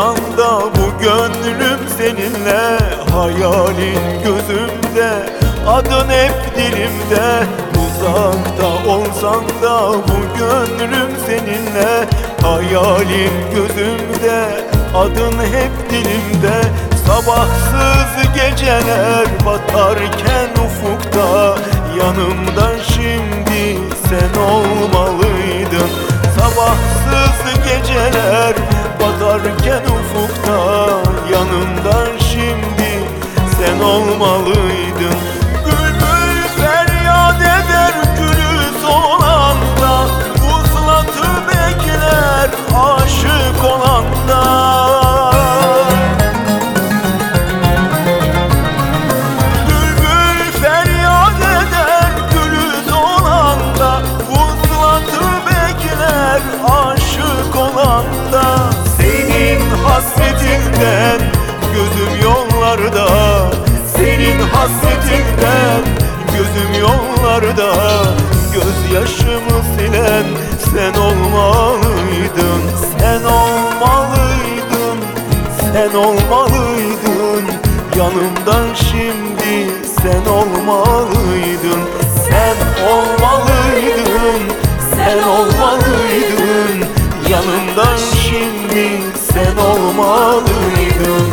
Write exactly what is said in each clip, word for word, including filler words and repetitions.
olsan da bu gönlüm seninle. Hayalin gözümde, adın hep dilimde. Uzakta olsan da bu gönlüm seninle. Hayalin gözümde, adın hep dilimde. Sabahsız geceler batarken ufukta, yanımda şimdi sen olmalıydın. Sabahsız geceler batarken ufukta, yanımda şimdi sen olmalıydın. Bülbül feryat eder gülü solanda, vuslatı bekler aşık olanda. Senin hasretinden gözüm yollarda, senin hasretinden gözüm yollarda. Gözyaşımı silen sen olmalıydın, sen olmalıydın, sen olmalıydın. Yanımdan şimdi sen olmalıydın, sen olmalıydın, sen olmalıydın. Yanımdan şimdi sen olmalıydın.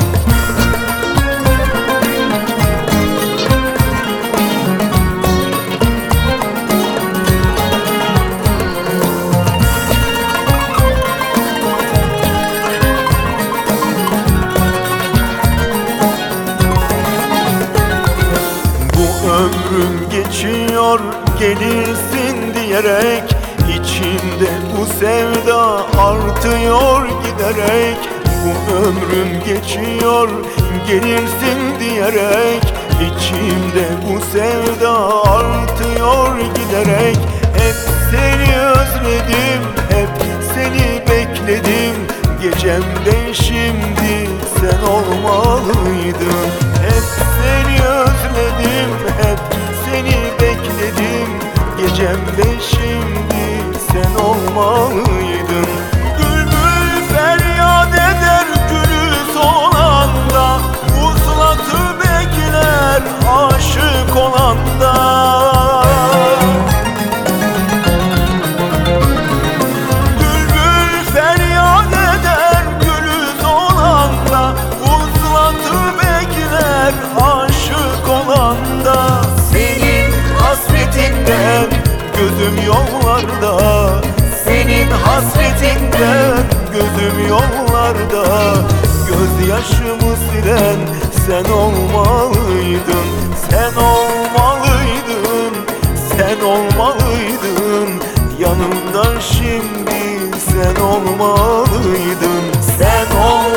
Bu ömrüm geçiyor gelirsin diyerek, İçimde bu sevda artıyor giderek. Bu ömrüm geçiyor gelirsin diyerek, İçimde bu sevda artıyor giderek. Hep seni özledim, hep seni bekledim. Gecemde şimdi sen olmalıydın. Hep seni özledim, hep seni bekledim. Gecemde şimdi sen olmalıydın. Bülbül feryat eder gülü solanda, vuslatı bekler aşık olanda. Bülbül feryat eder gülü solanda, vuslatı bekler aşık olanda. Senin hasretinden gözüm yollarda, senin hasretinden gözüm yollarda. Gözyaşımı silen sen olmalıydın, sen olmalıydın, sen olmalıydın. Yanımdan şimdi sen olmalıydın, sen olmalıydın.